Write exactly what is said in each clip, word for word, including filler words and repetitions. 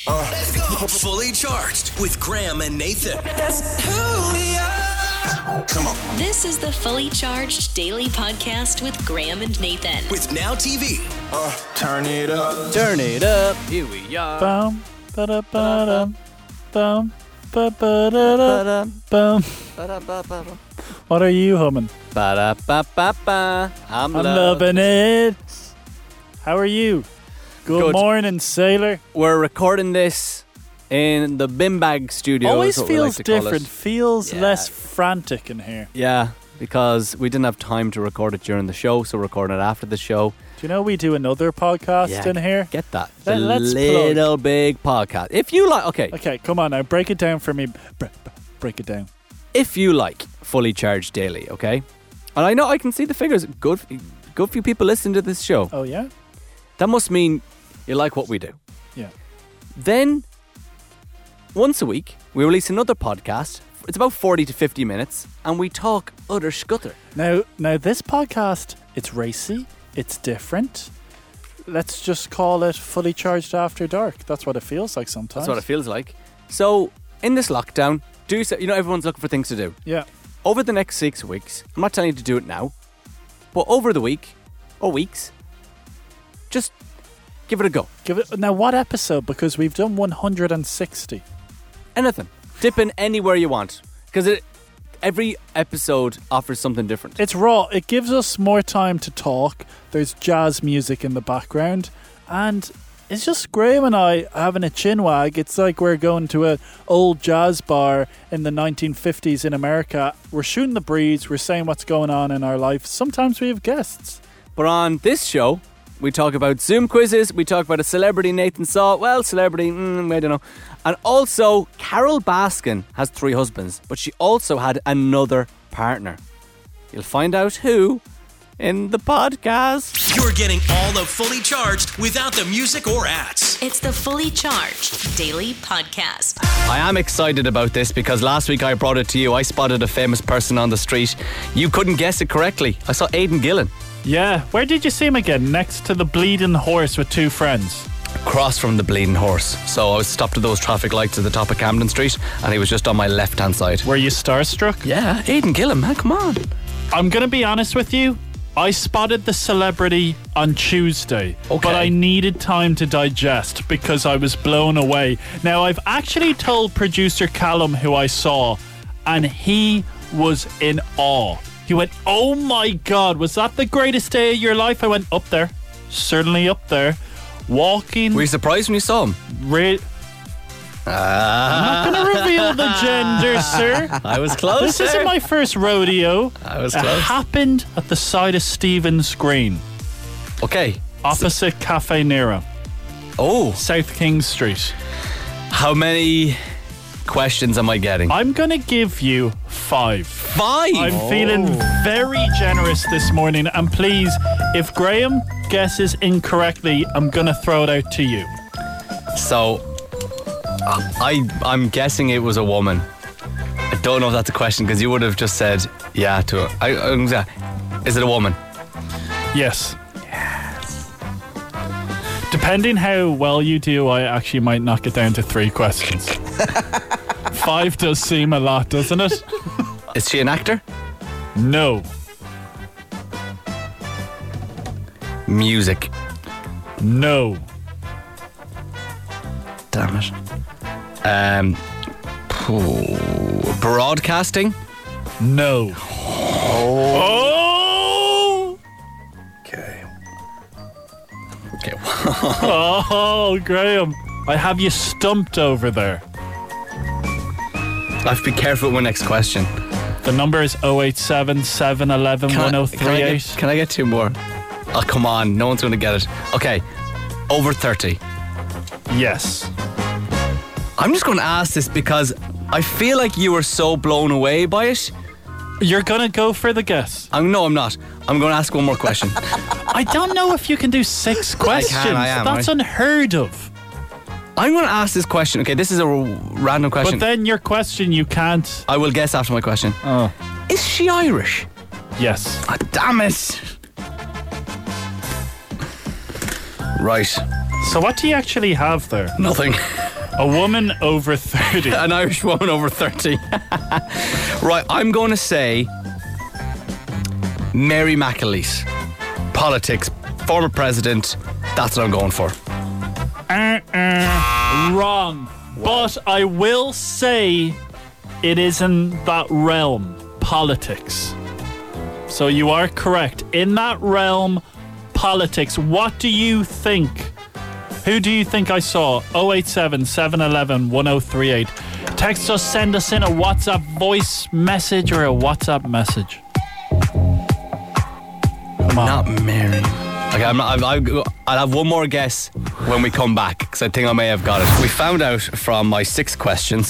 Uh, Let's go. Fully Charged with Graham and Nathan. That's who we are. Come on. This is the Fully Charged Daily Podcast with Graham and Nathan. With Now T V. Uh, turn it up. Turn it up. Here we are. Bum, ba-da-ba-dum, bum, ba-ba-da-da, bum. What are you humming? Ba-da-ba-ba-ba. I'm, I'm loving loving it. How are you? Good, Good. morning, sailor. We're recording this in the Bimbag studio. Always is what we like feels to call different. it. Feels Yeah. less frantic in here. Yeah, because we didn't have time to record it during the show, so we're recording it after the show. Do you know we do another podcast Yeah. in here? Get that. Let- the let's little big podcast. If you like, okay, Okay, come on now. Break it down for me. Bre- break it down. if you like Fully Charged Daily, okay? And I know I can see the figures. Good, good few people listening to this show. Oh, yeah? That must mean you like what we do. Yeah. Then, once a week, we release another podcast. It's about forty to fifty minutes, and we talk utter scutter. Now, now this podcast, it's racy. It's different. Let's just call it Fully Charged After Dark. That's what it feels like sometimes. That's what it feels like. So, in this lockdown, do so, you know, everyone's looking for things to do. Yeah. Over the next six weeks, I'm not telling you to do it now, but over the week, or weeks, just give it a go. Give it now. What episode? Because we've done one hundred sixty. Anything. Dip in anywhere you want. Because it every episode offers something different. It's raw. It gives us more time to talk. There's jazz music in the background, and it's just Graham and I having a chinwag. It's like we're going to an old jazz bar in the nineteen fifties in America. We're shooting the breeze. We're saying what's going on in our life. Sometimes we have guests. But on this show, we talk about Zoom quizzes. We talk about a celebrity Nathan saw. Well, celebrity, mm, I don't know. And also, Carol Baskin has three husbands, but she also had another partner. You'll find out who in the podcast. You're getting all of Fully Charged without the music or ads. It's the Fully Charged Daily Podcast. I am excited about this because last week I brought it to you. I spotted a famous person on the street. You couldn't guess it correctly. I saw Aidan Gillen. Yeah. Where did you see him again? Next to the bleeding horse with two friends. Across from the bleeding horse. So I was stopped at those traffic lights at the top of Camden Street and he was just on my left hand side. Were you starstruck? Yeah, Aidan Gillen, man, come on. I'm going to be honest with you. I spotted the celebrity on Tuesday, Okay. but I needed time to digest because I was blown away. Now, I've actually told producer Callum who I saw, and he was in awe. He went, "Oh my God, was that the greatest day of your life?" I went, "Up there. Certainly up there." Walking... Were you surprised when you saw him? Ra- I'm not going to reveal the gender, sir. I was close. This isn't my first rodeo. I was It close. happened at the side of Stephen's Green, Okay. opposite Cafe Nero, Oh, South King Street. how many questions am I getting? I'm going to give you five. Five. I'm feeling very generous this morning, and please, if Graham guesses incorrectly, I'm going to throw it out to you. So, uh, I I'm guessing it was a woman. I don't know if that's a question because you would have just said yeah to it. I, I'm gonna- is it a woman? Yes. Depending how well you do, I actually might knock it down to three questions. Five does seem a lot, doesn't it? Is she an actor? No. Music. No. Damn it. Um, phew, broadcasting. No. Oh! Okay. Okay. Oh, Graham. I have you stumped over there. I have to be careful with my next question. The number is oh eight seven, seven one one, Can I- one oh can I three get- eight. Can I get two more? Oh, come on. No one's going to get it. Okay. Over thirty. Yes. I'm just going to ask this because I feel like you were so blown away by it. You're going to go for the guess. I'm, no, I'm not. I'm going to ask one more question. I don't know if you can do six questions. I am, That's right? unheard of. I'm going to ask this question. Okay, this is a r- random question. But then your question, you can't. I will guess after my question. Oh. Is she Irish? Yes. Oh, damn it. Right. So what do you actually have there? Nothing. A woman over thirty. An Irish woman over thirty. Right, I'm going to say Mary McAleese. Politics, former president. That's what I'm going for. Uh-uh. Wrong. But I will say it is in that realm, politics. So you are correct. In that realm, politics. What do you think? Who do you think I saw? oh eight seven, seven one one, one oh three eight. Text us, send us in a WhatsApp voice message or a WhatsApp message. Come on. Not Mary. Okay, I'm not, I'll, I'll have one more guess when we come back, because I think I may have got it. We found out from my six questions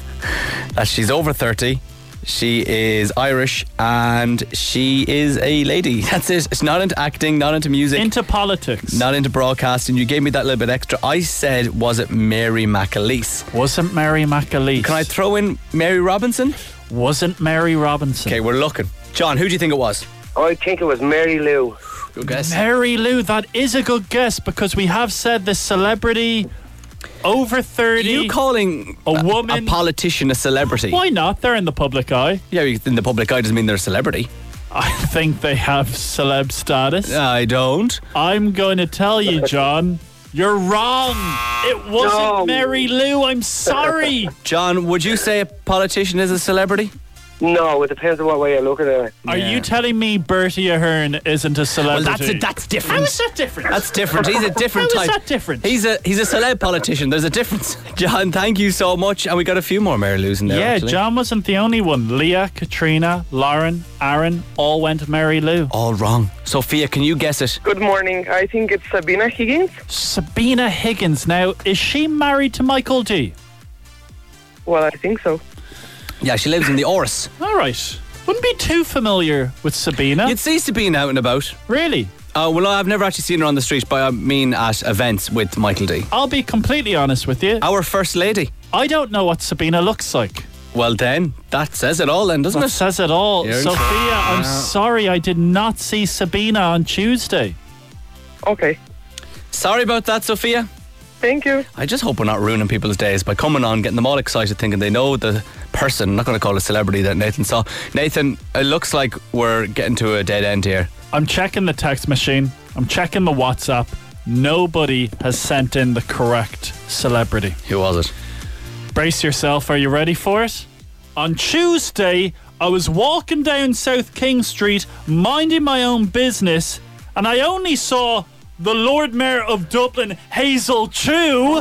that she's over thirty, she is Irish, and she is a lady. That's it. It's not into acting, not into music. Into politics. Not into broadcasting. You gave me that little bit extra. I said, was it Mary McAleese? Wasn't Mary McAleese. Can I throw in Mary Robinson? Wasn't Mary Robinson. Okay, we're looking. John, who do you think it was? I think it was Mary Lou. Good guess. Mary Lou, that is a good guess, because we have said this celebrity over thirty. Are you calling a woman a politician a celebrity? Why not? They're in the public eye. Yeah, in the public eye doesn't mean they're a celebrity. I think they have celeb status. I don't. I'm going to tell you, John, you're wrong. It wasn't No. Mary Lou. I'm sorry. John, would you say a politician is a celebrity? No, it depends on what way you look at it. Are Yeah. you telling me Bertie Ahern isn't a Well, celebrity? that's a, that's different. How is that different? That's different. He's a different How is type. that different? He's a he's a celeb politician. There's a difference. John, thank you so much. And we got a few more Mary Lou's in there. Yeah, actually. John wasn't the only one. Leah, Katrina, Lauren, Aaron all went Mary Lou. All wrong. Sophia, can you guess it? Good morning. I think it's Sabina Higgins. Sabina Higgins. Now, is she married to Michael D? Well, I think so. Yeah, she lives in the Oris. All right. Wouldn't be too familiar with Sabina. You'd see Sabine out and about. Really? Oh, well, I've never actually seen her on the street, but I mean at events with Michael D. I'll be completely honest with you. Our first lady. I don't know what Sabina looks like. Well, then, that says it all then, doesn't That it? says it all. You're Sophia, I'm Yeah. sorry I did not see Sabina on Tuesday. Okay. Sorry about that, Sophia. Thank you. I just hope we're not ruining people's days by coming on, getting them all excited, thinking they know the person. I'm not going to call a celebrity that Nathan saw. Nathan, it looks like we're getting to a dead end here. I'm checking the text machine. I'm checking the WhatsApp. Nobody has sent in the correct celebrity. Who was it? Brace yourself. Are you ready for it? On Tuesday, I was walking down South King Street, minding my own business, and I only saw the Lord Mayor of Dublin, Hazel Chew.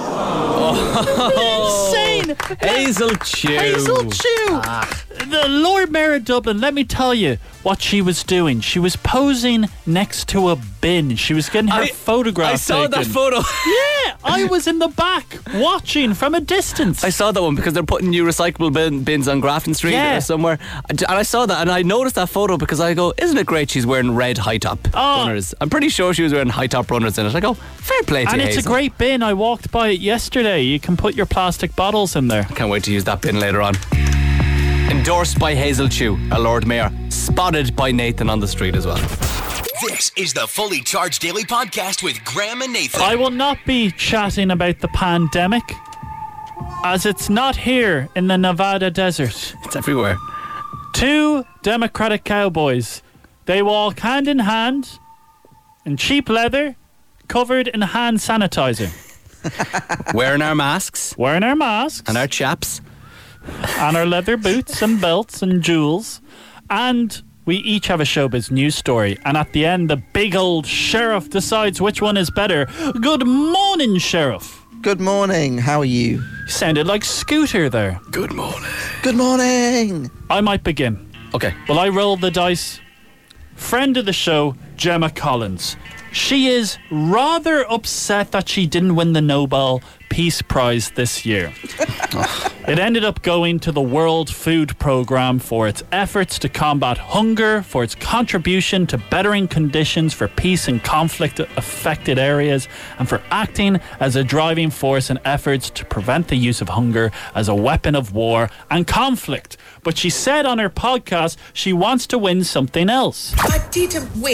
Oh. Insane. Hazel Chew. Hazel Chew. The Lord Mayor of Dublin, let me tell you what she was doing. She was posing next to a bin. She was getting her I- photograph I saw taken. that photo. Yeah, I was in the back watching from a distance. I saw that one because they're putting new recyclable bin, bins on Grafton Street Yeah. or somewhere. And I saw that and I noticed that photo because I go, isn't it great she's wearing red high top Oh. runners? I'm pretty sure she was wearing high top runners in it. I go, fair play to And you, it's Hazel. a great bin. I walked by it yesterday. You can put your plastic bottles in there. Can't wait to use that bin later on. Endorsed by Hazel Chew, a Lord Mayor. Spotted by Nathan on the street as well. This is the Fully Charged Daily Podcast with Graham and Nathan. I will not be chatting about the pandemic, as it's not here in the Nevada desert. It's everywhere. Two Democratic cowboys. They walk hand in hand in cheap leather, covered in hand sanitizer, Wearing our masks wearing our masks and our chaps. and our leather boots and belts and jewels. And we each have a showbiz news story. And at the end, the big old sheriff decides which one is better. Good morning, Sheriff. Good morning. How are you? You sounded like Scooter there. Good morning. Good morning. I might begin. Okay. Will I roll the dice? Friend of the show, Gemma Collins. She is rather upset that she didn't win the Nobel Peace Prize this year. It ended up going to the World Food Programme for its efforts to combat hunger, for its contribution to bettering conditions for peace and conflict-affected areas, and for acting as a driving force in efforts to prevent the use of hunger as a weapon of war and conflict. But she said on her podcast she wants to win something else. I didn't win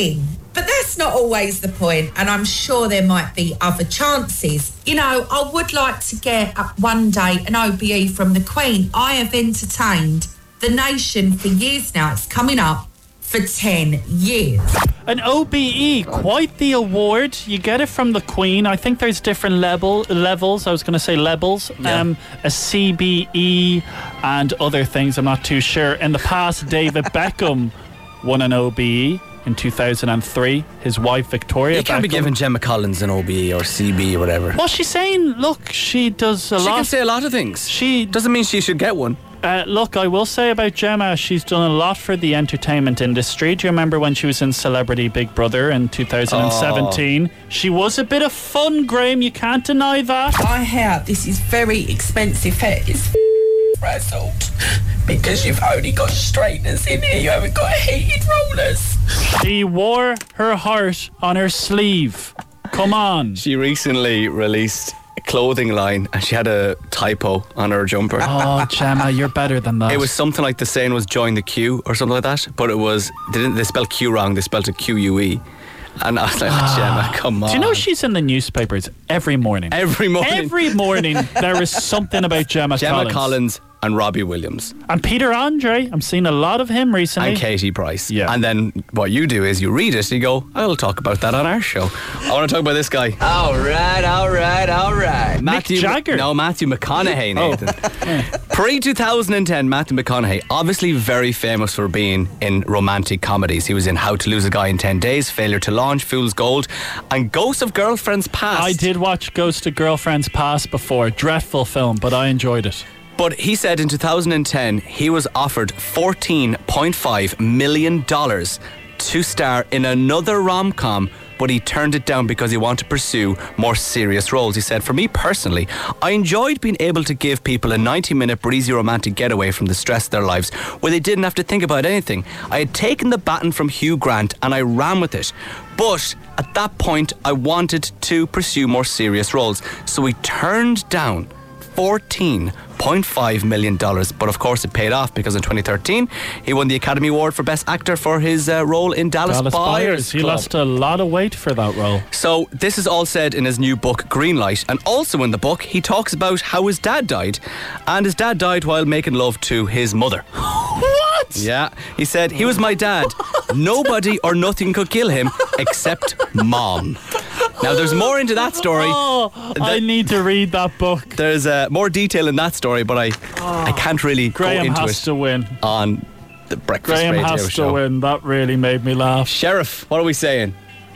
But that's not always the point, and I'm sure there might be other chances. You know, I would like to get uh, one day an O B E from the Queen. I have entertained the nation for years now. It's coming up for ten years. An O B E, quite the award. You get it from the Queen. I think there's different level levels. I was going to say levels. Yeah. Um, a C B E and other things. I'm not too sure. In the past, David Beckham won an O B E in two thousand three. His wife Victoria You can't Beckham. be giving Gemma Collins an O B E or C B or whatever. Well, she's saying, look, she does a She lot. can say a lot of things. She Doesn't mean she should get one. Uh, look, I will say about Gemma, she's done a lot for the entertainment industry. Do you remember when she was in Celebrity Big Brother in two thousand seventeen? Oh. She was a bit of fun, Graham. You can't deny that. I hear this is very expensive hair. It's frazzled because you've only got straighteners in here. You haven't got heated rollers. She wore her heart on her sleeve. Come on. She recently released a clothing line and she had a typo on her jumper. Oh, Gemma, you're better than that. It was something like the saying was join the queue or something like that, but it was, they didn't, they spelled Q wrong, they spelled it Q U E. And I was like, Gemma, come on. Do you know she's in the newspapers every morning? Every morning. Every morning there is something about Gemma, Gemma Collins. Collins and Robbie Williams. And Peter Andre. I'm seeing a lot of him recently. And Katie Price. Yeah. And then what you do is you read it and you go, I'll talk about that on our show. I want to talk about this guy. All right, all right, all right. Matthew Jagger. No, Matthew McConaughey, Nathan. Oh. Pre twenty ten, Matthew McConaughey, obviously very famous for being in romantic comedies. He was in How to Lose a Guy in ten days, Failure to Launch, Fool's Gold, and Ghost of Girlfriend's Past. I did watch Ghost of Girlfriend's Past before. Dreadful film, but I enjoyed it. But he said in two thousand ten he was offered fourteen point five million dollars to star in another rom-com, but he turned it down because he wanted to pursue more serious roles. He said, for me personally, I enjoyed being able to give people a ninety minute breezy romantic getaway from the stress of their lives where they didn't have to think about anything. I had taken the baton from Hugh Grant and I ran with it. But at that point, I wanted to pursue more serious roles. So he turned down fourteen point five million dollars, but of course it paid off because in twenty thirteen he won the Academy Award for Best Actor for his uh, role in Dallas, Dallas Buyers, Buyers. He Club. lost a lot of weight for that role. So this is all said in his new book Greenlight, and also in the book he talks about how his dad died, and his dad died while making love to his mother. What? Yeah, he said, he was my dad. Nobody or nothing could kill him except mom. Now there's more into that story. Oh, I need to read that book. There's uh, more detail in that story, but I Oh, I can't really Graham go into has it to win. on the Breakfast Graham Radio has show. to win. That really made me laugh. Sheriff, what are we saying?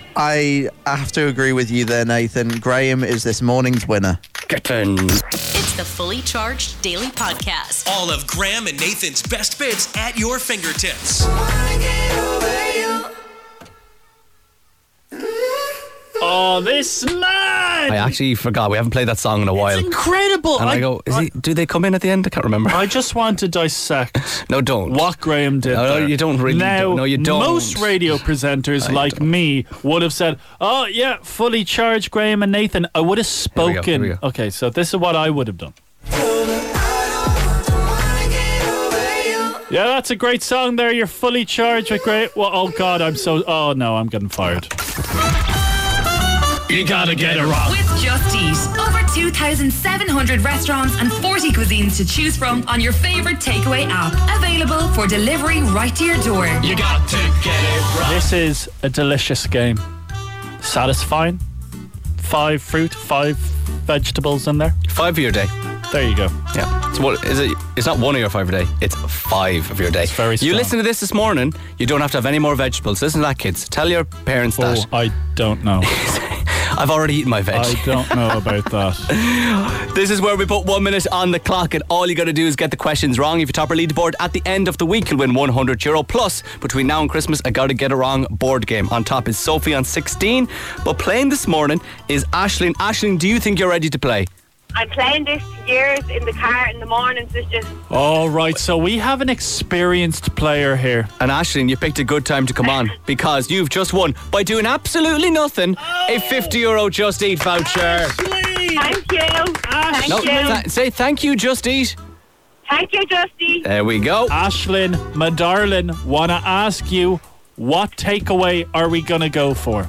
I have to agree with you there, Nathan. Graham is this morning's winner. It's the Fully Charged Daily Podcast. All of Graham and Nathan's best bits at your fingertips. Oh, this man! I actually forgot. We haven't played that song in a while. It's incredible. And I, I go, is he, do they come in at the end? I can't remember. I just want to dissect no, don't. what Graham did. No, no, there. you don't really. Now, Don't. No, you don't. most radio presenters like don't. me would have said, "Oh yeah, fully charged, Graham and Nathan." I would have Here we go, here spoken. we go. Okay, so this is what I would have done. Yeah, that's a great song there. You're fully charged with great. Well, oh God, I'm so. Oh no, I'm getting fired. You gotta get it wrong. With Just Eat. Over two thousand seven hundred restaurants and forty cuisines to choose from on your favourite takeaway app. Available for delivery right to your door. You got to get it right. This is a delicious game. Satisfying. Five fruit, five vegetables in there. Five of your day. There you go. Yeah. So what is it? It's not one of your five a day. It's five of your day. It's very strong. You listen to this this morning. You don't have to have any more vegetables. Listen to that, kids. Tell your parents Oh, that. I don't know. I've already eaten my veg. I don't know about that. This is where we put one minute on the clock, and all you got to do is get the questions wrong. If you top our leaderboard at the end of the week, you'll win one hundred euro. Plus, between now and Christmas, I got to get it wrong board game. On top is Sophie on sixteen, but playing this morning is Aisling. Aisling, do you think you're ready to play? I'm playing this years in the car in the mornings. It's just All right, so we have an experienced player here. And Aisling, you picked a good time to come on because you've just won by doing absolutely nothing a fifty euro Just Eat voucher. thank you, thank No, you, th- say thank you, Just Eat. thank you, Justy. There we go. Aisling, my darling, want to ask you, what takeaway are we going to go for?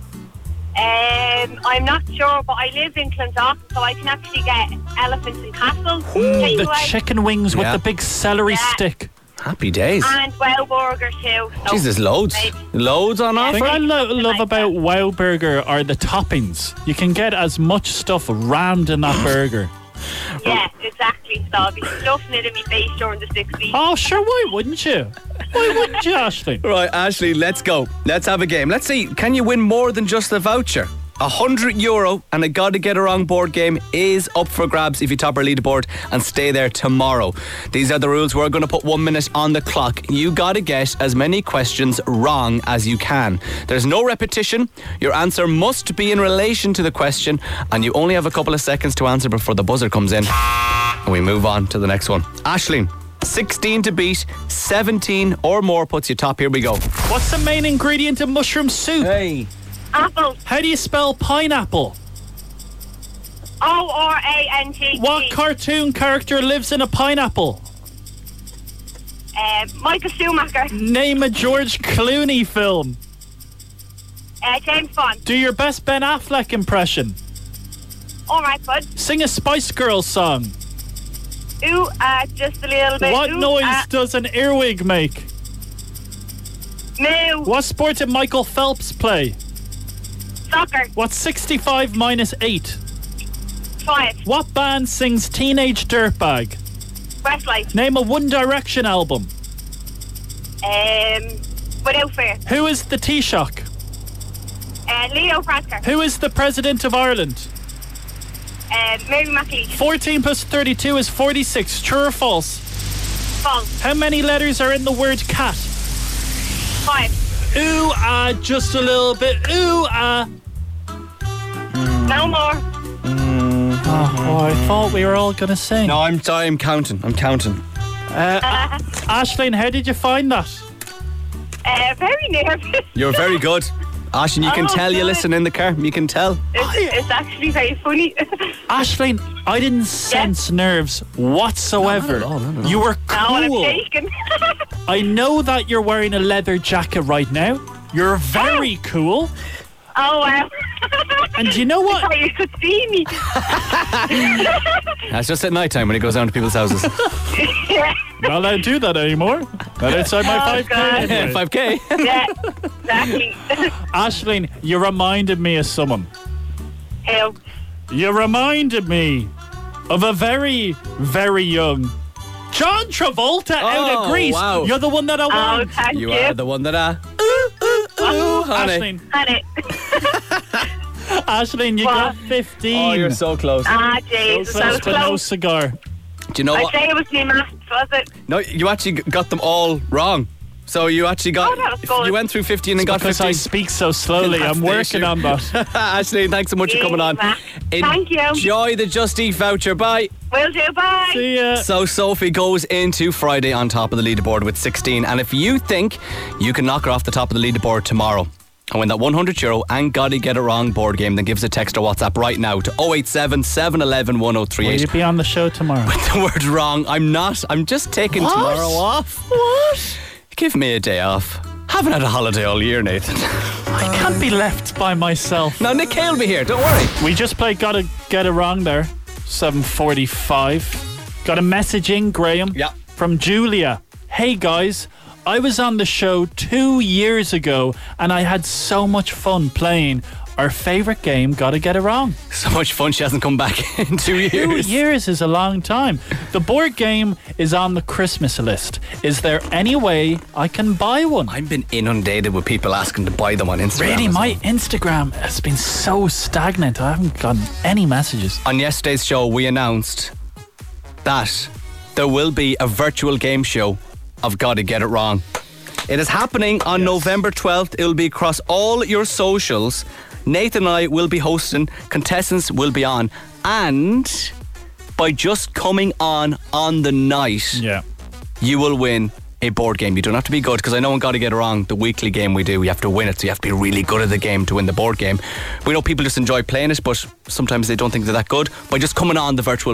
Um, I'm not sure, but I live in Clondalkin, so I can actually get elephants and castles. Mm, the takeaway. chicken wings with Yeah. the big celery Yeah. stick. Happy days. And Wow Burger too. So Jesus, loads. maybe. Loads on The offer. thing I lo- love about Wow Burger are the toppings. You can get as much stuff rammed in that burger. Yeah, exactly. So I'll be stuffing it in my face during the six weeks. Oh, sure, why wouldn't you? Why wouldn't you, Ashley? Right, Ashley, let's go. Let's have a game. Let's see, can you win more than just a voucher? A hundred euro and a Gotta Get It Wrong board game is up for grabs if you top our leaderboard and stay there tomorrow. These are the rules. We're going to put one minute on the clock. You gotta get as many questions wrong as you can. There's no repetition. Your answer must be in relation to the question, and you only have a couple of seconds to answer before the buzzer comes in. And we move on to the next one. Aisling, sixteen to beat, seventeen or more puts you top. Here we go. What's the main ingredient in mushroom soup? Hey. Apple. How do you spell pineapple? O R A N T T. What cartoon character lives in a pineapple? Um, Michael Schumacher. Name a George Clooney film. Uh, James Bond. Do your best Ben Affleck impression. All right, bud. Sing a Spice Girls song. Ooh, uh, just a little bit. What Ooh, noise uh, does an earwig make? Moo. What sport did Michael Phelps play? Soccer. What's sixty-five minus eight? Five. What band sings Teenage Dirtbag? Westlife. Name a One Direction album. Um, Without Fear. Who is the Taoiseach? Uh, Leo Varadkar. Who is the President of Ireland? Uh, Mary McLeish. fourteen plus thirty-two is forty-six. True or false? False. How many letters are in the word cat? Five. Ooh, ah, just a little bit. Ooh, ah. No more. Oh, I thought we were all going to sing. No, I'm sorry, I'm counting. I'm counting. Uh, Aisling, how did you find that? Uh, very nervous. You're very good. Aisling, you can Oh, tell you good. listen in the car. You can tell. It's, it's actually very funny. Aisling, I didn't sense nerves whatsoever. No, not at all, not at all. You were No, I'm cool. shaking. I know that you're wearing a leather jacket right now. You're very cool. Oh, wow. And do you know what? I thought you could see me. That's just at night time when he goes down to people's houses. Yeah. Not allowed to do that anymore. Not outside my Oh, five K. God. anyway. five K. Yeah, exactly. Aisling, you reminded me of someone. Hell. You reminded me of a very, very young John Travolta out Oh, of Greece. wow. You're the one that I Oh, want. thank you. You are the one that I. Ooh, ooh, ooh, honey. Aisling, Honey. Aisling, you What? got fifteen. Oh, you're so close. Ah, Jesus. So That was close to no close. cigar. Do you know I'd what? say it was me maths, was it? No, you actually got them all wrong. So you actually got. Oh, that was good. You went through fifteen and got Because fifteen. I speak so slowly. That's I'm the working issue. on that. Aisling, thanks so much for coming on. Yeah. Thank you. Enjoy the Just Eat voucher. Bye. Will do. Bye. See ya. So Sophie goes into Friday on top of the leaderboard with sixteen, and if you think you can knock her off the top of the leaderboard tomorrow and win that one hundred euro and Gotta Get It Wrong board game, then give us a text or WhatsApp right now to oh eight seven, seven one one, one oh three Will eight. you be on the show tomorrow? The word wrong. I'm not. I'm just taking What? tomorrow off. What? Give me a day off. Haven't had a holiday all year, Nathan. I can't be left by myself. Now Nick Kay will be here. Don't worry. We just played Gotta Get It Wrong there. seven forty-five. Got a message in, Graham. Yeah. From Julia. Hey guys, I was on the show two years ago and I had so much fun playing our favourite game, Gotta Get It Wrong. So much fun she hasn't come back in two years. Two years is a long time. The board game is on the Christmas list. Is there any way I can buy one? I've been inundated with people asking to buy them on Instagram. Really, as my well. Instagram has been so stagnant. I haven't gotten any messages. On yesterday's show, we announced that there will be a virtual game show of Gotta Get It Wrong. It is happening on Yes. November twelfth. It will be across all your socials. Nathan and I will be hosting. Contestants will be on. And by just coming on on the night, Yeah. you will win a board game. You don't have to be good, because I know in Gotta Get It Wrong, the weekly game we do, you have to win it, so you have to be really good at the game to win the board game. We know people just enjoy playing it, but sometimes they don't think they're that good. By just coming on the virtual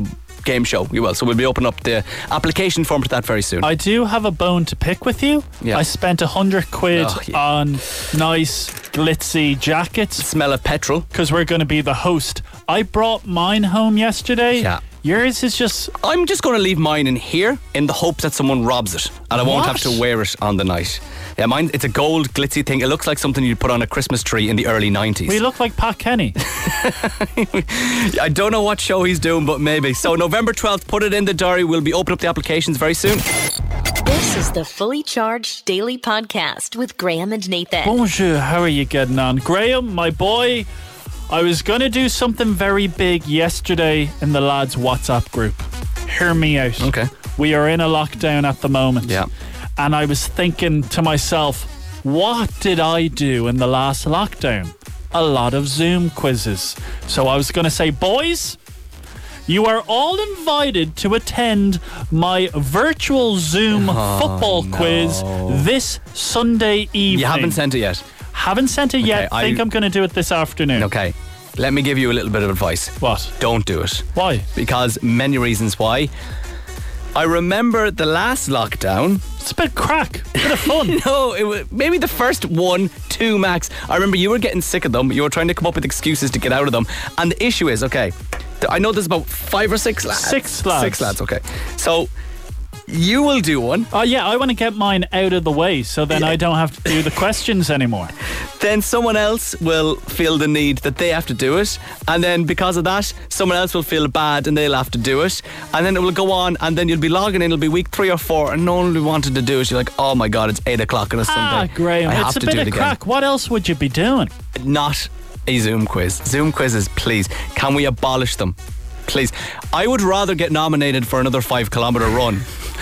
game show. We will. So we'll be opening up the application form for that very soon. I do have a bone to pick with you. Yeah. I spent a hundred quid Oh, yeah. on nice glitzy jackets. Smell of petrol. Because we're going to be the host. I brought mine home yesterday. Yeah. Yours is just... I'm just going to leave mine in here in the hope that someone robs it and I won't What? have to wear it on the night. Yeah, mine, it's a gold glitzy thing. It looks like something you'd put on a Christmas tree in the early nineties. We look like Pat Kenny. I don't know what show he's doing, but maybe. So November twelfth, put it in the diary. We'll be opening up the applications very soon. This is the Fully Charged Daily Podcast with Graham and Nathan. Bonjour, how are you getting on? Graham, my boy, I was going to do something very big yesterday in the lads' WhatsApp group. Hear me out. Okay. We are in a lockdown at the moment. Yeah. And I was thinking to myself, what did I do in the last lockdown? A lot of Zoom quizzes. So I was going to say, boys, you are all invited to attend my virtual Zoom Oh, football no. quiz this Sunday evening. You haven't sent it yet. Haven't sent it yet. Okay, Think I- I'm going to do it this afternoon. Okay. Let me give you a little bit of advice. What? Don't do it. Why? Because many reasons why. I remember the last lockdown. It's a bit crack. A bit of fun. No, it was maybe the first one, two max. I remember you were getting sick of them. You were trying to come up with excuses to get out of them. And the issue is, okay, th- I know there's about five or six lads. Six lads. Six lads, okay. So you will do one. Oh, yeah, I want to get mine out of the way so then I don't have to do the questions anymore. Then someone else will feel the need that they have to do it. And then because of that, someone else will feel bad and they'll have to do it. And then it will go on and then you'll be logging in. It'll be week three or four and no one will be wanting to do it. You're like, oh my God, it's eight o'clock on a Ah, Sunday. Graham, I have it's a to bit do of it again. crack. What else would you be doing? Not a Zoom quiz. Zoom quizzes, please. Can we abolish them? Please. I would rather get nominated for another five kilometre run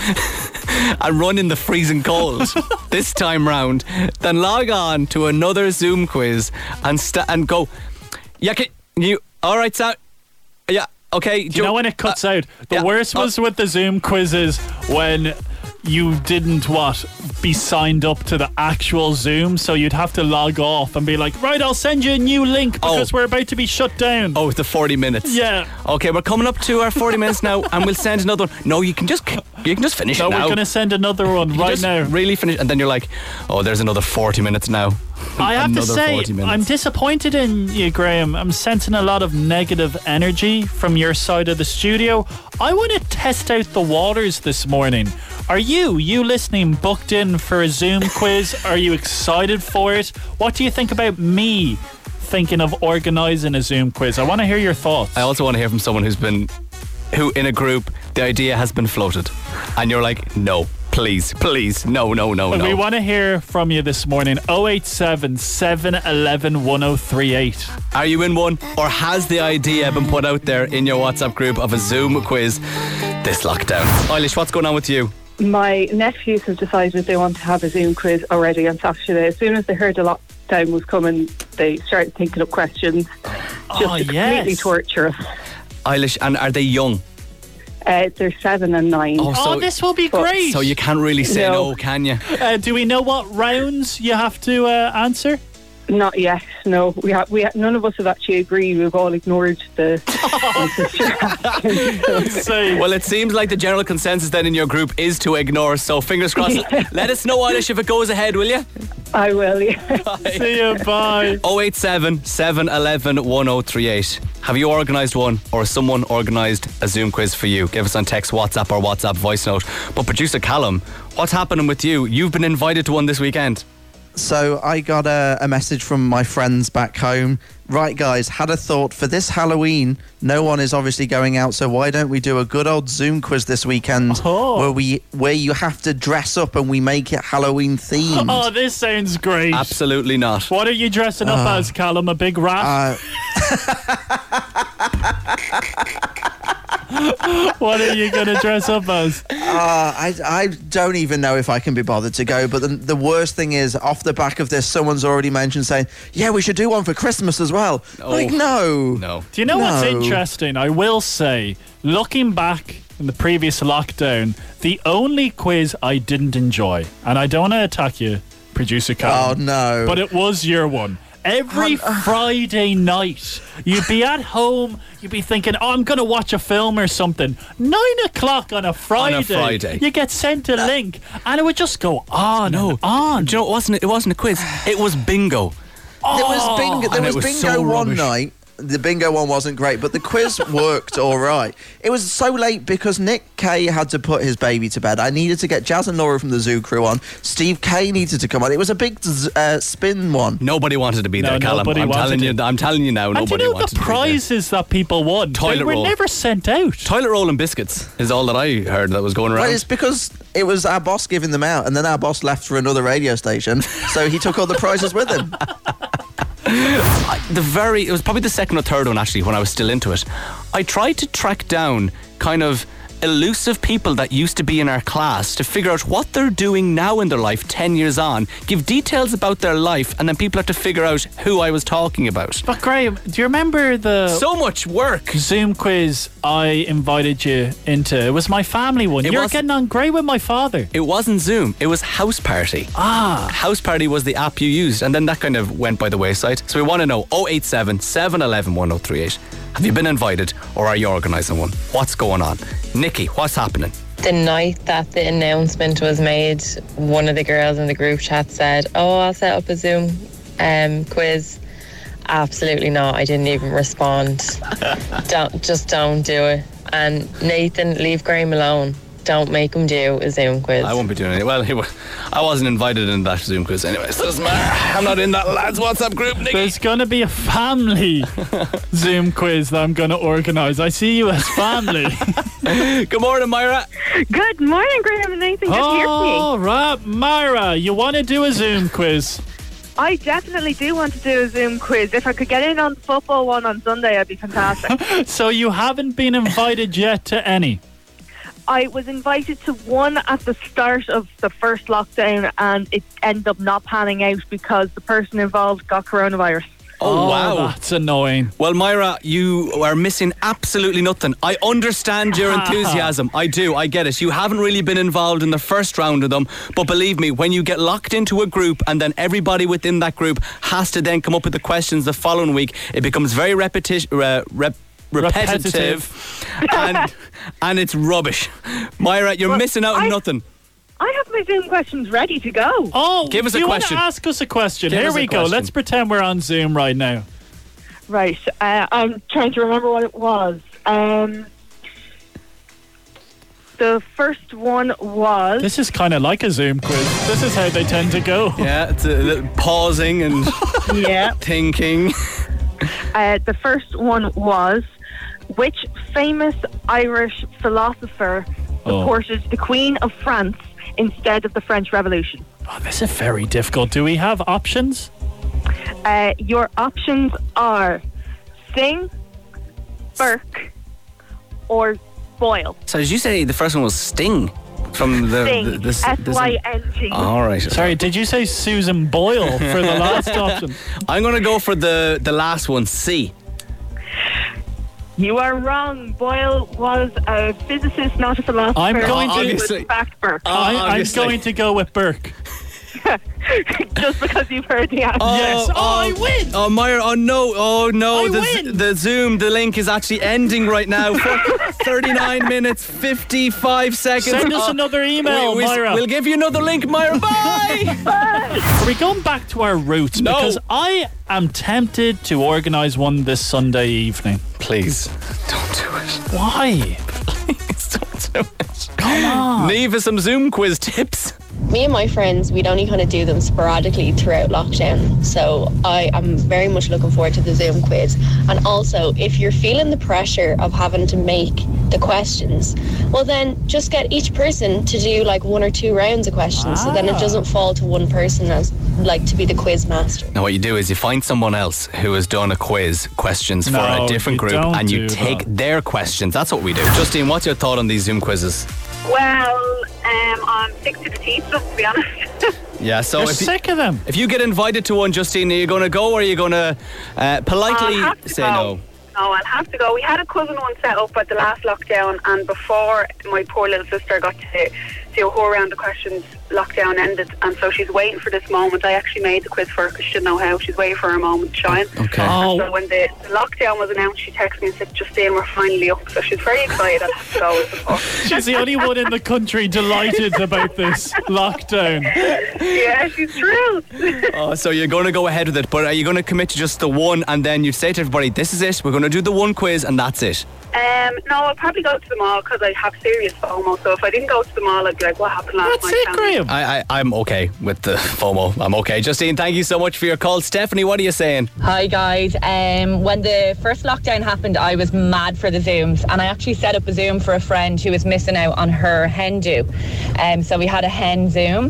and run in the freezing cold this time round than log on to another Zoom quiz and st- and go, yeah, can you, all right, Sam? Yeah, okay. Do you know when it cuts out? The yeah, worst was uh, with the Zoom quizzes when you didn't, what, be signed up to the actual Zoom, so you'd have to log off and be like, right, I'll send you a new link because Oh. we're about to be shut down. Oh, the forty minutes. Yeah. Okay, we're coming up to our forty minutes now, and we'll send another one. No, you can just you can just finish No, it now. we're going to send another one You right just now. Really finish, and then you're like, oh, there's another forty minutes now. I have to Another say, forty minutes. I'm disappointed in you, Graham. I'm sensing a lot of negative energy from your side of the studio. I want to test out the waters this morning. Are you, you listening, booked in for a Zoom quiz? Are you excited for it? What do you think about me thinking of organising a Zoom quiz? I want to hear your thoughts. I also want to hear from someone who's been, who in a group, the idea has been floated, and you're like, no, please, please, no, no, no, no. We want to hear from you this morning. oh eight seven, seven one one, one oh three eight. Are you in one, or has the idea been put out there in your WhatsApp group of a Zoom quiz this lockdown? Eilish, what's going on with you? My nephews have decided they want to have a Zoom quiz already on Saturday. As soon as they heard the lockdown was coming, they started thinking up questions. Just Oh, to completely yes. torture us. Eilish, and are they young? Uh, they're seven and nine. Oh, Oh, so, this will be but- great. so you can't really say no, No. can you? Uh, do we know what rounds you have to uh, answer? Not yet. No, we have. We ha- none of us have actually agreed. We've all ignored the. the So, Well, it seems like the general consensus then in your group is to ignore, so fingers crossed. Let us know, Eilish, if it goes ahead, will you? I will. Yeah. see you, bye. oh eight seven, seven one one, one oh three eight. Have you organised one, or has someone organised a Zoom quiz for you? Give us on text, WhatsApp or WhatsApp voice note. But producer Callum, what's happening with you? You've been invited to one this weekend. So I got a, a message from my friends back home. Right, guys, had a thought for this Halloween. No one is obviously going out, so why don't we do a good old Zoom quiz this weekend, Oh. where we where you have to dress up and we make it Halloween themed. Oh, this sounds great. Absolutely not. What are you dressing up as, Callum? A big rat? Uh, What are you going to dress up as? Uh, I, I don't even know if I can be bothered to go, but the, the worst thing is, off the back of this, someone's already mentioned saying, yeah, we should do one for Christmas as well. Oh. Like, no. No. Do you know what's No. interesting? I will say, looking back in the previous lockdown, the only quiz I didn't enjoy, and I don't want to attack you, producer Oh, Callum, no. but it was your one. every Friday night, you'd be at home, you'd be thinking, oh, I'm going to watch a film or something. Nine o'clock on a Friday. On a Friday. You get sent a link, and it would just go on no. and on. Do you know, it wasn't, it wasn't a quiz. It was bingo. Oh, there was bingo, there was was bingo so one rubbish. night. The bingo one wasn't great, but the quiz worked all right. It was so late because Nick Kay had to put his baby to bed. I needed to get Jazz and Laura from the Zoo Crew on. Steve Kay needed to come on. It was a big uh, spin one. Nobody wanted to be No, there, Callum. nobody I'm wanted telling to. you. I'm telling you now. And do Nobody you know wanted the to be there. prizes that people won? Toilet they were roll. never sent out. Toilet roll and biscuits is all that I heard that was going around. Well, it's because it was our boss giving them out, and then our boss left for another radio station, so he took all the prizes with him. The very, it was probably the second or third one actually when I was still into it. I tried to track down kind of elusive people that used to be in our class to figure out what they're doing now in their life ten years on, give details about their life, and then people have to figure out who I was talking about. But Graham, do you remember the So much work. Zoom quiz I invited you into? It was my family one. It You're was- getting on great with my father. It wasn't Zoom, it was House Party. Ah. House Party was the app you used, and then that kind of went by the wayside. So we want to know oh eight seven, seven one one, one oh three eight. Have you been invited, or are you organising one? What's going on? Nikki, what's happening? The night that the announcement was made, one of the girls in the group chat said, oh, I'll set up a Zoom um, quiz. Absolutely not. I didn't even respond. don't, just don't do it. And Nathan, leave Graham alone. Don't make him do a Zoom quiz. I won't be doing it. Well, he wa- I wasn't invited in that Zoom quiz anyway, so it doesn't matter. I'm not in that lads WhatsApp group, Nikki. There's going to be a family Zoom quiz that I'm going to organise. I see you as family. Good morning, Myra. Good morning, Graham and Nathan. Good to hear from you. All right, Myra, you want to do a Zoom quiz? I definitely do want to do a Zoom quiz. If I could get in on the football one on Sunday, I'd be fantastic. So you haven't been invited yet to any? I was invited to one at the start of the first lockdown, and it ended up not panning out because the person involved got coronavirus. Oh, wow. That's annoying. Well, Myra, you are missing absolutely nothing. I understand your enthusiasm. I do. I get it. You haven't really been involved in the first round of them. But believe me, when you get locked into a group and then everybody within that group has to then come up with the questions the following week, it becomes very repetition. Uh, rep- repetitive, Repetitive. and and it's rubbish. Myra, you're Well, missing out on I- nothing. I have my Zoom questions ready to go. Oh, Give us do a you question. want to ask us a question? Give Here us a we go. question. Let's pretend we're on Zoom right now. Right, uh, I'm trying to remember what it was. Um, the first one was... This is kind of like a Zoom quiz. This is how they tend to go. Yeah, it's a little pausing and yeah. thinking. Uh, the first one was, which famous Irish philosopher Oh. supported the Queen of France instead of the French Revolution? Oh, this is very difficult. Do we have options? Uh, your options are Singh, Burke, or Boyle. So did you say the first one was Sting? From the... Sing, the, the, S Y N G. All right. Sorry, did you say Susan Boyle for the last option? I'm going to go for the, the last one, C. You are wrong. Boyle was a physicist, not a philosopher. I'm going to- He was Obviously. in fact Burke. I, I'm obviously. going to go with Burke. Just because you've heard the answer. Yes. Oh, I win. Oh, Myra, oh no, oh no. I the, win. the Zoom, the link is actually ending right now for thirty-nine minutes, fifty-five seconds. Send us Oh, another email, we, we, Myra. We'll give you another link, Myra. Bye. Are we going back to our roots? No. Because I am tempted to organise one this Sunday evening. Please, don't do it. Why? Please don't do it. Come on. Leave us some Zoom quiz tips. Me and my friends, we'd only kind of do them sporadically throughout lockdown. So I am very much looking forward to the Zoom quiz. And also, if you're feeling the pressure of having to make the questions, well then just get each person to do like one or two rounds of questions. So then it doesn't fall to one person as like to be the quiz master. Now what you do is you find someone else who has done a quiz, questions for No, a different you group, don't and you do take that. their questions. That's what we do. Justine, what's your thought on these Zoom quizzes? Well, um, I'm sick to the teeth, just to be honest. Yeah, so You're if you, sick of them. if you get invited to one, Justine, are you going to go or are you going to uh, politely I'll have to say go. no? No, I'll have to go. We had a cousin one set up at the last lockdown, and before my poor little sister got to do a whole round of questions. Lockdown ended, and so she's waiting for this moment. I actually made the quiz for her because she didn't know how. She's waiting for her moment to shine. Okay. And so when the, the lockdown was announced, she texted me and said, Justine, we're finally up. So she's very excited to have to go with the book. She's the only one in the country delighted about this lockdown. Yeah, she's thrilled. Oh, so you're going to go ahead with it, but are you going to commit to just the one and then you say to everybody, this is it, we're going to do the one quiz and that's it? Um, no, I'll probably go to the mall because I have serious FOMO. So if I didn't go to the mall, I'd be like, what happened last That's night? it, Graham. I, I, I'm okay with the FOMO. I'm okay. Justine, thank you so much for your call. Stephanie, what are you saying? Hi guys, um, when the first lockdown happened I was mad for the Zooms, and I actually set up a Zoom for a friend who was missing out on her hen do. Um, so we had a hen Zoom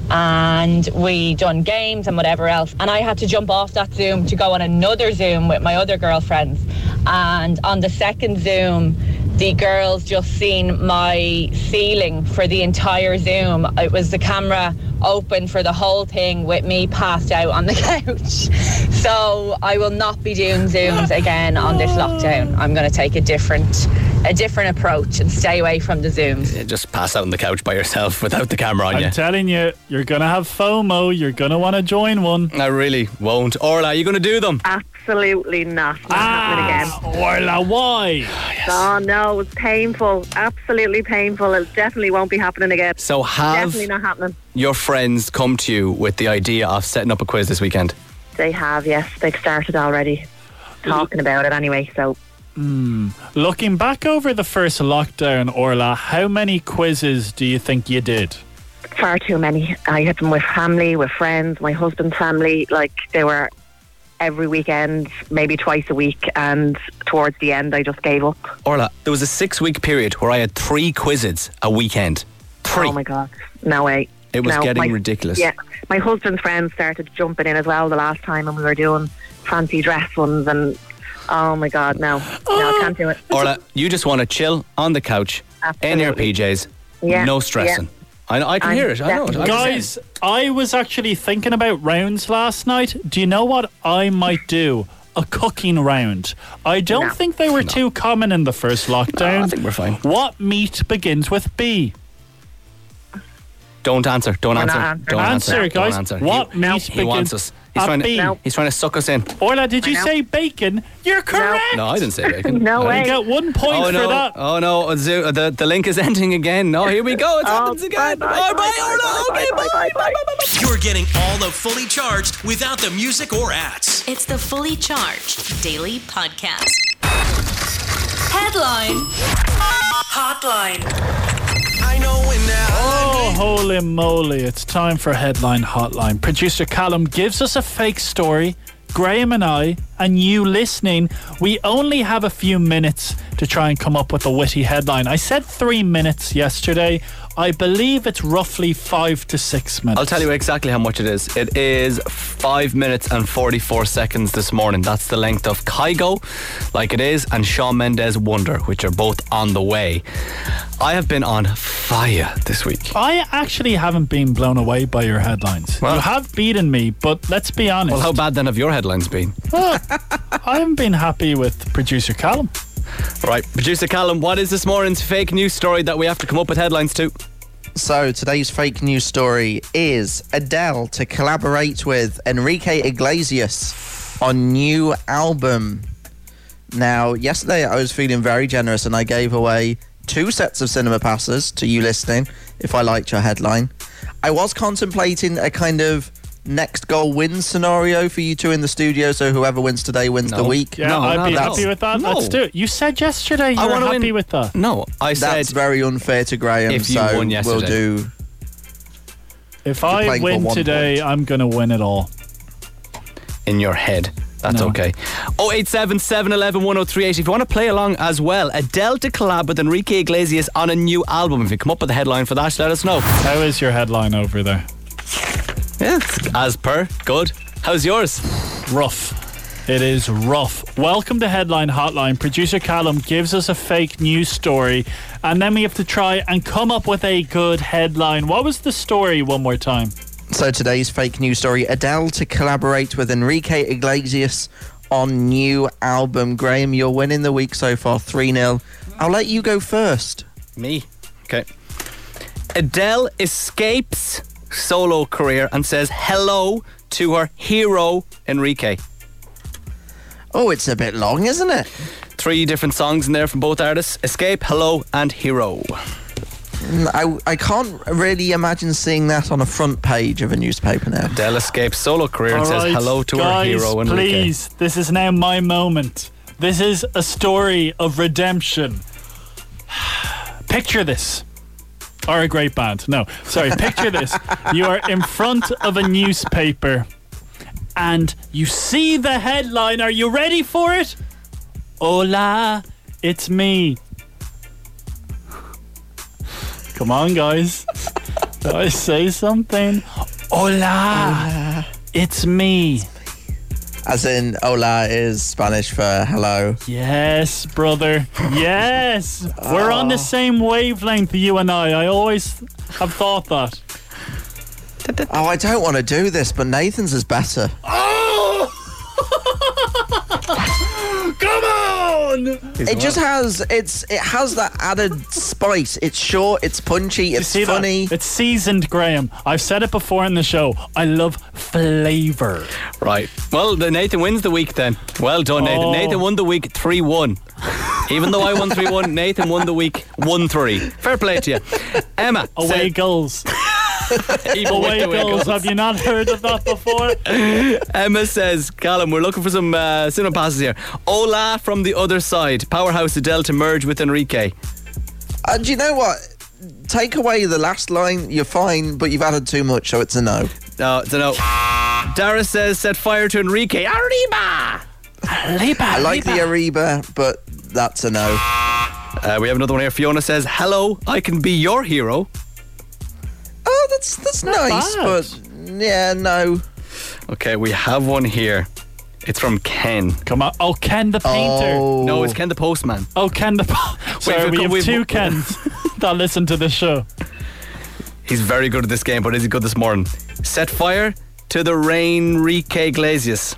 and we done games and whatever else, and I had to jump off that Zoom to go on another Zoom with my other girlfriends, and on the second Zoom the girls just seen my ceiling for the entire Zoom. It was the camera open for the whole thing with me passed out on the couch. So I will not be doing Zooms again on this lockdown. I'm going to take a different a different approach and stay away from the Zooms. Yeah, just pass out on the couch by yourself without the camera on I'm you. telling you, you're going to have FOMO. You're going to want to join one. I really won't. Orla, are you going to do them? Absolutely not. Not ah, happening again. Orla, why? Yes. Oh no, it's painful. Absolutely painful. It definitely won't be happening again. So have definitely not happening. Your friends come to you with the idea of setting up a quiz this weekend? They have, yes. They've started already talking about it anyway, so... Mm. Looking back over the first lockdown, Orla, how many quizzes do you think you did? Far too many. I had them with family, with friends, my husband's family. Like, they were every weekend, maybe twice a week, and towards the end I just gave up. Orla, there was a six-week period where I had three quizzes a weekend. Three. Oh my God. No way. It was no, getting my, ridiculous. Yeah. My husband's friends started jumping in as well the last time, and we were doing fancy dress ones, and oh my God, no. No, I can't do it. Orla, you just want to chill on the couch, Absolutely. in your P Js, yeah. no stressing. Yeah. I, know, I can I'm hear it. I know it. I'm Guys, I was actually thinking about rounds last night. Do you know what I might do? A cooking round. I don't No. think they were No. too common in the first lockdown. No, I think we're fine. What meat begins with B? Don't answer. Don't We're answer. not answering. Don't Answer, answer. guys. Don't answer. What he, meat he begins wants us. He's at trying to. B? No. He's trying to suck us in. Orla, did you I know. say bacon? You're correct. No, I didn't say bacon. No You way. get one point Oh for no! that. Oh no! Uh, Zoo- uh, The the link is ending again. No, here we go. It Oh, happens again. bye, bye, oh, bye, bye, bye, Orla. bye, Okay, bye, bye, bye, bye, bye, bye. You're getting all of Fully Charged without the music or ads. It's the Fully Charged Daily Podcast. Headline Hotline. I know when that. Oh, holy moly. It's time for Headline Hotline. Producer Callum gives us a fake story. Graham and I, and you listening, we only have a few minutes to try and come up with a witty headline. I said three minutes yesterday. I believe it's roughly five to six minutes. I'll tell you exactly how much it is. It is five minutes and forty-four seconds this morning. That's the length of Kygo, Like It Is, and Shawn Mendes Wonder, which are both on the way. I have been on fire this week. I actually haven't been blown away by your headlines. Well- you have beaten me, but let's be honest. Well, how bad then have your headlines been? Well, I haven't been happy with producer Callum. Right, producer Callum, what is this morning's fake news story that we have to come up with headlines to? So today's fake news story is Adele to collaborate with Enrique Iglesias on new album. Now, yesterday I was feeling very generous and I gave away two sets of cinema passes to you listening if I liked your headline. I was contemplating a kind of next goal wins scenario for you two in the studio, so whoever wins today wins No. the week. Yeah, No, I'd no, be no. happy with that. No. Let's do it. You said yesterday you I were wanna happy win- with that. No, I said That's very unfair to Graham, If you so won yesterday. we'll do... If You're I playing for win one today, point. I'm going to win it all. in your head. That's No. okay. oh eight seven, seven one one, one oh three eight. If you want to play along as well, Adele to collab with Enrique Iglesias on a new album. If you come up with a headline for that, let us know. How is your headline over there? Yeah, it's as per. Good. How's yours? Rough. It is rough. Welcome to Headline Hotline. Producer Callum gives us a fake news story, and then we have to try and come up with a good headline. What was the story one more time? So today's fake news story, Adele to collaborate with Enrique Iglesias on new album. Graham, you're winning the week so far, three nil. I'll let you go first. Me? Okay. Adele escapes solo career and says hello to her hero, Enrique. Oh, it's a bit long, isn't it? Three different songs in there from both artists. Escape, Hello and Hero. I, I can't really imagine seeing that on a front page of a newspaper now. Adele escapes solo career and All says right, hello to guys, her hero, Enrique. Please, this is now my moment. This is a story of redemption. Picture this. Or a great band. No, sorry, picture this. You are in front of a newspaper and you see the headline. Are you ready for it? Hola, it's me. Come on, guys. Did I say something? Hola, Hola. It's me. As in, hola is Spanish for hello. Yes, brother. Yes. We're on the same wavelength, you and I. I always have thought that. Oh, I don't want to do this, but Nathan's is better. Oh! Come on! It just has it's it has that added spice. It's short, it's punchy, it's See funny. That? It's seasoned, Graham. I've said it before in the show. I love flavour. Right. Well, the Nathan wins the week then. Well done, Nathan. Oh. Nathan won the week three one. Even though I won three one, Nathan won the week one three. Fair play to you. Emma. Away said, goals. Even Away with the away goals. goals. Have you not heard of that before? Emma says, Callum, we're looking for some uh, cinema passes here. Hola from the other side. Powerhouse Adele to merge with Enrique. Uh, do you know what? Take away the last line, you're fine, but you've added too much, so it's a no. No, it's a no. Dara says, set fire to Enrique. Arriba! Arriba! I like the Ariba, but that's a no. Uh, we have another one here. Fiona says, hello, I can be your hero. Oh, that's that's Not nice, bad. but yeah, no. Okay, we have one here. It's from Ken. Come on. Oh, Ken the painter. Oh. No, it's Ken the postman. Oh, Ken the... Po- Sorry, we've we got- have we've- two Kens that listen to this show. He's very good at this game, but is he good this morning? Set fire to the Renrique Iglesias.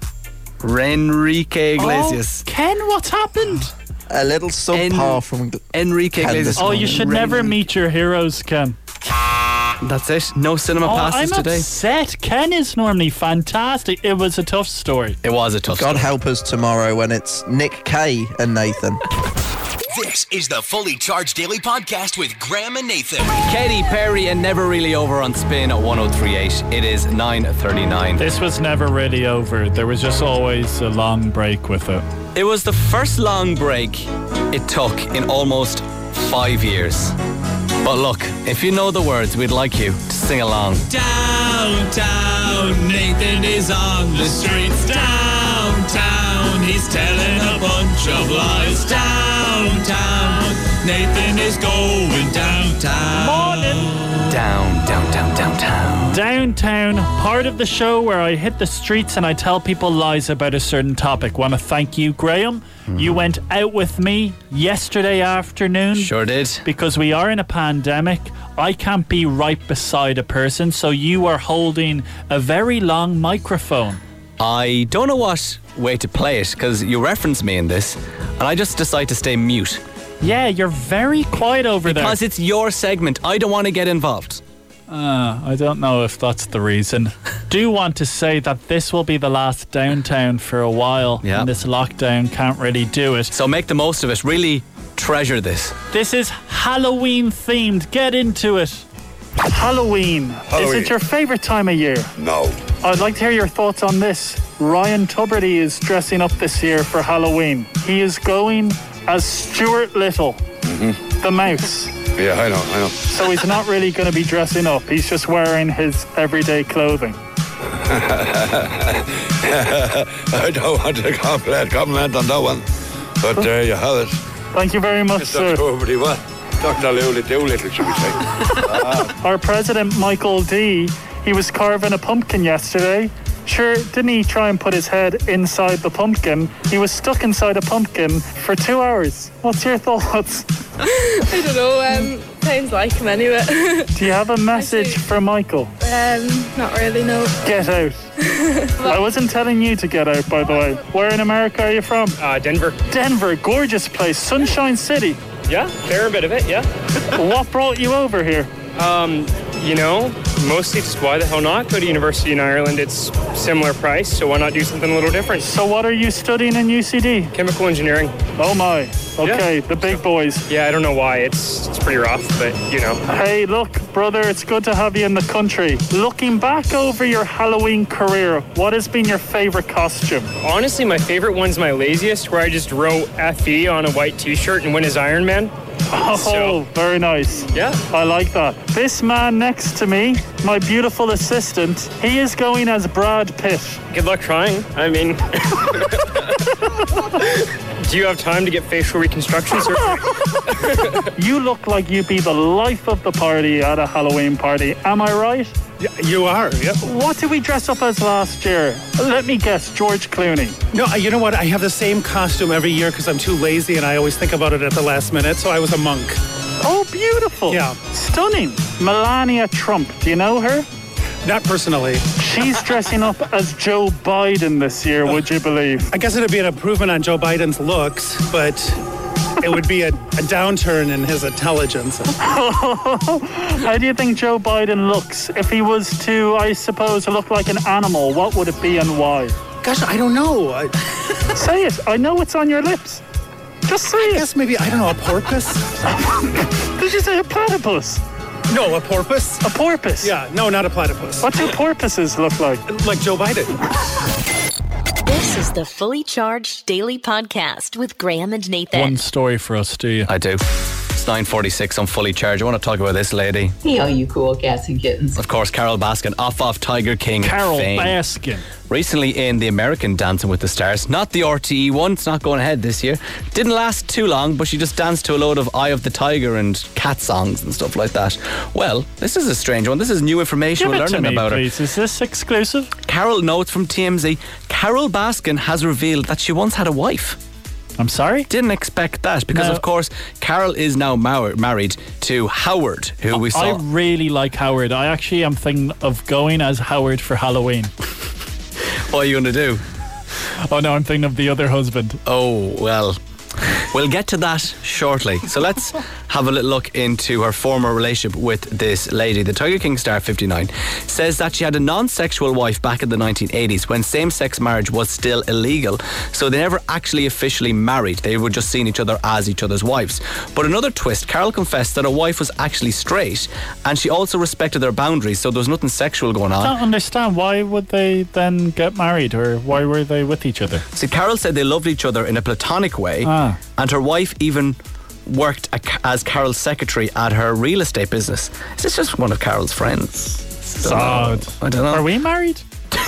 Renrique Iglesias. Oh, Ken, what's happened? A little subpar En- from Enrique Ken Iglesias. this Oh, you should Rain- never meet your heroes, Ken. That's it. No cinema Oh, passes I'm today. upset. Ken is normally fantastic. It was a tough story. It was a tough God story. help us tomorrow when it's Nick Kay and Nathan. This is the Fully Charged Daily Podcast with Graham and Nathan. Katy Perry and Never Really Over on Spin at one oh three point eight. It is nine thirty-nine. This was never really over. There was just always a long break with it. It was the first long break it took in almost five years. But look, if you know the words, we'd like you to sing along. Downtown, Nathan is on the streets. Downtown, he's telling a bunch of lies. Downtown, Nathan is going downtown. Morning. Down, down, down, downtown. Downtown, part of the show where I hit the streets and I tell people lies about a certain topic. Want to thank you, Graham. Mm. You went out with me yesterday afternoon. Sure did. Because we are in a pandemic. I can't be right beside a person, so you are holding a very long microphone. I don't know what way to play it because you reference me in this and I just decide to stay mute. Yeah, you're very quiet over there. Because it's your segment. I don't want to get involved. Uh, I don't know if that's the reason. Do want to say that this will be the last Downtown for a while. Yeah. And this lockdown can't really do it. So make the most of it. Really treasure this. This is Halloween themed. Get into it. Halloween. Halloween. Is it your favourite time of year? No. I'd like to hear your thoughts on this. Ryan Tuberty is dressing up this year for Halloween. He is going as Stuart Little, Mm-hmm. the mouse. Yeah, I know, I know. So he's not really going to be dressing up. He's just wearing his everyday clothing. I don't want to comment, comment on that one, but there you have it. Thank you very much, Mister sir. Tuberty, what? Doctor Lily Doolittle, should we say? Ah. Our president, Michael D., he was carving a pumpkin yesterday. Sure, didn't he try and put his head inside the pumpkin? He was stuck inside a pumpkin for two hours. What's your thoughts? I don't know, um, sounds like him anyway. Do you have a message for Michael? um, not really, no. Get out. I wasn't telling you to get out, by the way. Where in America are you from? Uh, Denver. Denver, gorgeous place, Sunshine City. Yeah, fair bit of it, yeah. What brought you over here? Um, you know, mostly just why the hell not go to university in Ireland? It's similar price, so why not do something a little different? So what are you studying in U C D? Chemical engineering. Oh my. Okay, Yeah. the big boys. Yeah, I don't know why. It's it's pretty rough, but you know. Hey, look, brother, it's good to have you in the country. Looking back over your Halloween career, what has been your favorite costume? Honestly, my favorite one's my laziest, where I just wrote F E on a white t-shirt and win as Iron Man. Oh, So- very nice. Yeah. I like that. This man next to me, my beautiful assistant, he is going as Brad Pitt. Good luck trying. I mean, do you have time to get facial reconstruction surgery? You look like you'd be the life of the party at a Halloween party. Am I right? Yeah, you are, yep. What did we dress up as last year? Let me guess, George Clooney. No, you know what? I have the same costume every year because I'm too lazy and I always think about it at the last minute, so I was a monk. Oh, beautiful. Yeah. Stunning. Melania Trump. Do you know her? Not personally. She's dressing up as Joe Biden this year, would you believe? I guess it'd be an improvement on Joe Biden's looks, but it would be a, a downturn in his intelligence. How do you think Joe Biden looks? If he was to, I suppose, look like an animal, what would it be and why? Gosh, I don't know. I, Say it. I know it's on your lips. Just say I it. guess maybe, I don't know, a porpoise? Did you say a platypus? No, a porpoise? A porpoise? Yeah, no, not a platypus. What do porpoises look like? Like Joe Biden. This is the Fully Charged Daily Podcast with Graham and Nathan. One story for us, do you? I do. It's nine forty-six on Fully Charged. I want to talk about this lady. Hey, all you cool cats and kittens. Of course, Carol Baskin, off of Tiger King Carol fame. Baskin. Recently in the American Dancing with the Stars, not the R T E one, it's not going ahead this year. Didn't last too long, but she just danced to a load of Eye of the Tiger and cat songs and stuff like that. Well, this is a strange one. This is new information Give we're it to learning me, about her. please. Is this exclusive? Carol notes from T M Z. Carol Baskin has revealed that she once had a wife. I'm sorry? Didn't expect that because, No. of course, Carol is now mar- married to Howard, who we saw. I really like Howard. I actually am thinking of going as Howard for Halloween. What are you going to do? Oh no, I'm thinking of the other husband. Oh, well, we'll get to that shortly. So let's have a little look into her former relationship with this lady. The Tiger King star, fifty-nine, says that she had a non-sexual wife back in the nineteen eighties when same-sex marriage was still illegal. So they never actually officially married. They were just seeing each other as each other's wives. But another twist, Carol confessed that her wife was actually straight and she also respected their boundaries, so there was nothing sexual going I on. don't understand. Why would they then get married, or why were they with each other? See, Carol said they loved each other in a platonic way, Ah. and her wife even worked a, as Carol's secretary at her real estate business. Is this just one of Carol's friends? Sad. I don't know. Are we married?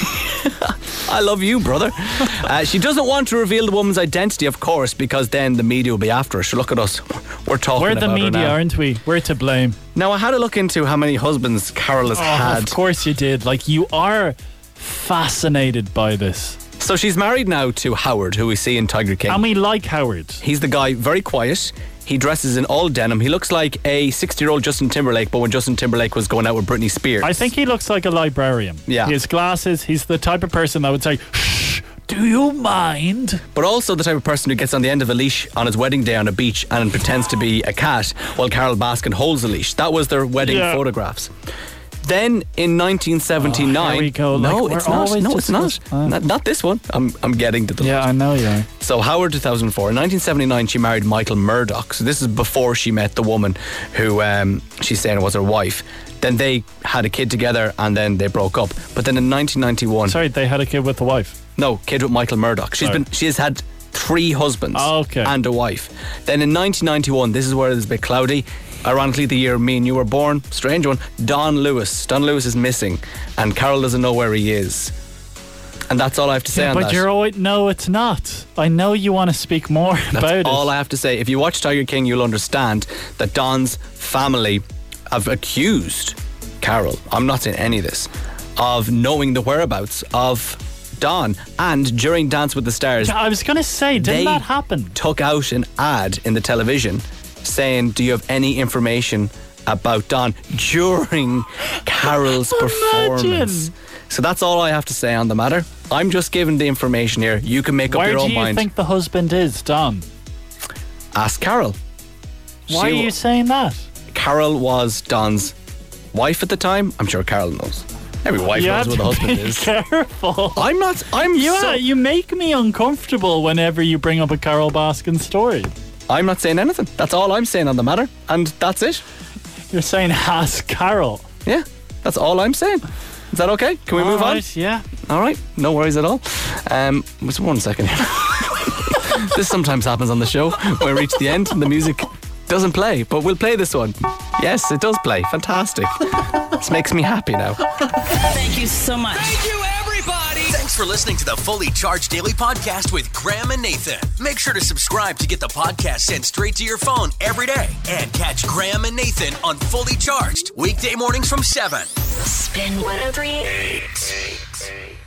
I love you, brother. uh, she doesn't want to reveal the woman's identity, of course, because then the media will be after her. So look at us. We're talking We're the about her media, now. aren't we? We're to blame. Now, I had a look into how many husbands Carol has Oh, had. of course you did. Like, you are fascinated by this. So she's married now to Howard, who we see in Tiger King. And we like Howard. He's the guy, very quiet. He dresses in all denim. He looks like a sixty-year-old Justin Timberlake, but when Justin Timberlake was going out with Britney Spears. I think he looks like a librarian. Yeah. He has glasses. He's the type of person that would say, shh, do you mind? But also the type of person who gets on the end of a leash on his wedding day on a beach and pretends to be a cat while Carol Baskin holds the leash. That was their wedding Yeah. photographs. Then in nineteen seventy-nine, Oh, here we go. no, Like, it's we're not. always No, it's not. discuss- uh. not. Not this one. I'm I'm getting to the. Yeah, I know, yeah. So Howard, two thousand four. In nineteen seventy-nine, she married Michael Murdoch. So this is before she met the woman who um, she's saying was her wife. Then they had a kid together, and then they broke up. But then in nineteen ninety-one, Sorry, they had a kid with the wife. no, kid with Michael Murdoch. She's Sorry. been she has had three husbands Oh, okay. and a wife. Then in nineteen ninety-one, this is where it's a bit cloudy. Ironically, the year me and you were born, strange one, Don Lewis. Don Lewis is missing, and Carol doesn't know where he is. And that's all I have to say Yeah, on but that. you're always, no, it's not. I know you want to speak more That's about it. all I have to say. If you watch Tiger King, you'll understand that Don's family have accused Carol, I'm not saying any of this, of knowing the whereabouts of Don. And during Dance with the Stars, I was going to say, didn't they that happen? took out an ad in the television saying, do you have any information about Don during Carol's performance? So that's all I have to say on the matter. I'm just giving the information here. You can make up Where your do own you mind. think the husband is, Don? Ask Carol. Why She are you saying that? Carol was Don's wife at the time. I'm sure Carol knows. Every wife You knows have what the to husband be is. careful. I'm not. I'm Yeah, so. you make me uncomfortable whenever you bring up a Carol Baskin story. I'm not saying anything. That's all I'm saying on the matter, and that's it. You're saying ask Carol. Yeah, that's all I'm saying. Is that okay? Can we All move on? right, yeah. All right, no worries at all. Um, just one second here. This sometimes happens on the show. We reach the end and the music doesn't play, but we'll play this one. Yes, it does play. Fantastic. This makes me happy now. Thank you so much. Thank you, everybody. Thanks for listening to the Fully Charged Daily Podcast with Graham and Nathan. Make sure to subscribe to get the podcast sent straight to your phone every day. And catch Graham and Nathan on Fully Charged weekday mornings from seven. Spin one oh three. Eight.